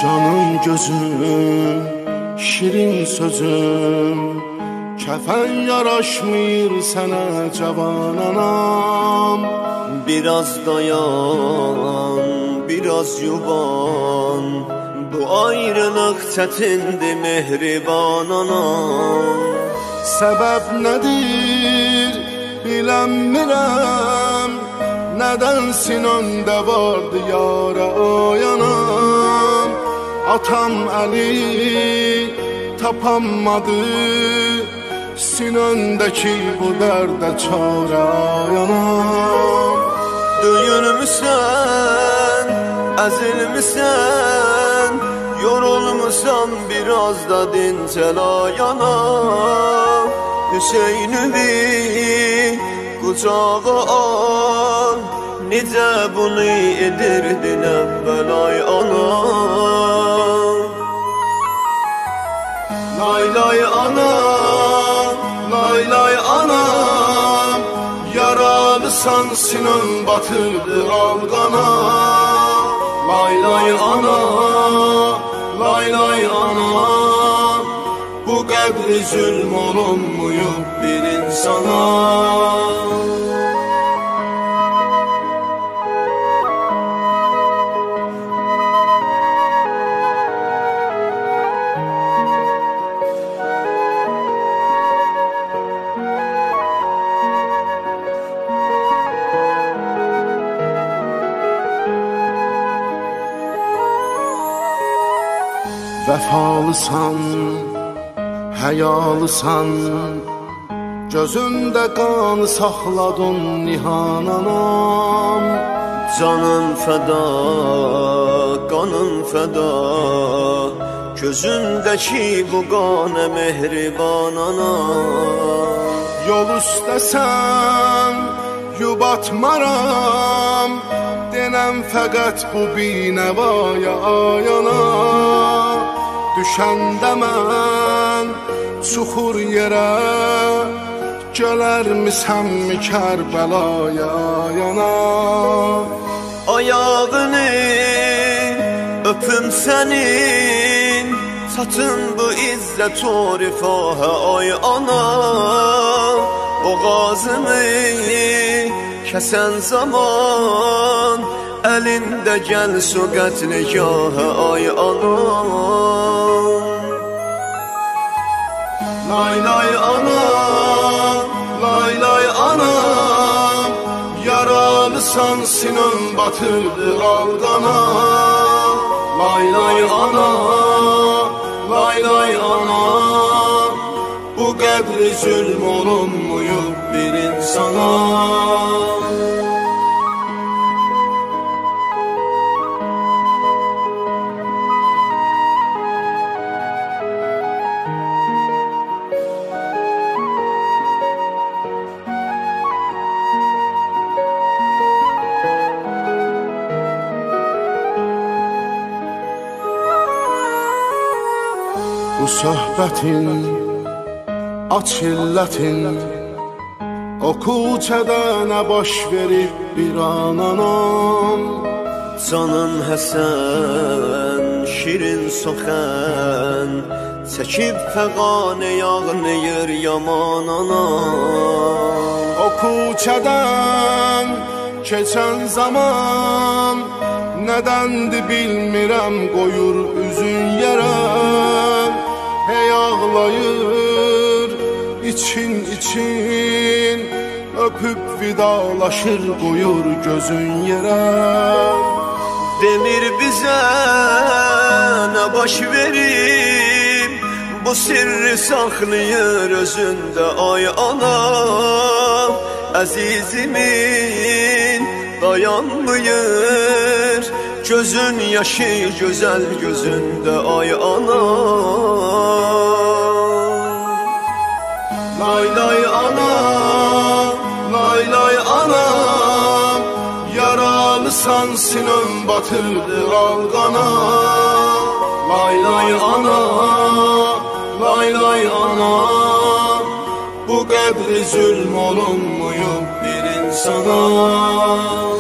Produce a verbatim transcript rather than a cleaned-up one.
Canım gözüm, şirin sözüm, kefen yaraşmır sana cavan anam. Biraz dayan, biraz yuban, bu ayrılık çetindi mehriban anam. Sebep nedir bilenmirem, nedensin önde vardı yara oyanam. Atam eli tapamadı, sinöndeki bu derde çare yanam. Döyülmüşsen, ezilmişsen, yorulmuşsan biraz da dincel ayana. Hüseyin'i kucağa al, nice bunu edirdin evvel ay anam. Lay lay anam, lay lay anam, yaralısan sinön batırdı algana. Lay lay anam, lay lay anam, bu kadri zulm olunmuyor bir insana. Vəfalısan, həyalısan, gözündə qanı saxladın nihan anam. Canın fəda, qanın fəda, gözündəki bu qanə mehriban anam. Yol üstəsən, yubatmaram, denəm fəqət bu binəvaya ayana. Düşəndə mən çuxur yerə, gələrmisənmi Kərbəlaya yana. Ayağını öpüm sənin, satın bu izzət o rifahə ay ana. Boğazımı kəsən zaman, əlində gəl su qətligahə ay ana. Lay lay anam, lay lay anam, yaralısan sinön batırdı algana. Lay lay anam, lay lay anam, bu kadri zulm olunmuyor bir insana. Bu söhbətin, aç illətin, o kuçədə nə baş verib bir an anam. Canın Həsən, şirin soxən, çəkib fəqanə yağnıyır yaman anam. O kuçədən keçən zaman, nədəndi bilmirəm qoyur üzün yerə. Hey ağlayır için için, öpüp vidalaşır koyur gözün yere. Demir bize ne baş verip, bu sirri saxlayır özünde ay ana. Əzizimin dayanmıyır, gözün yaşı güzel gözünde ay ana. Lay lay anam, lay lay anam, yaralısan sinön batırdı algana. Lay lay anam, lay lay anam, bu kadri zulm olunmuyor bir insana.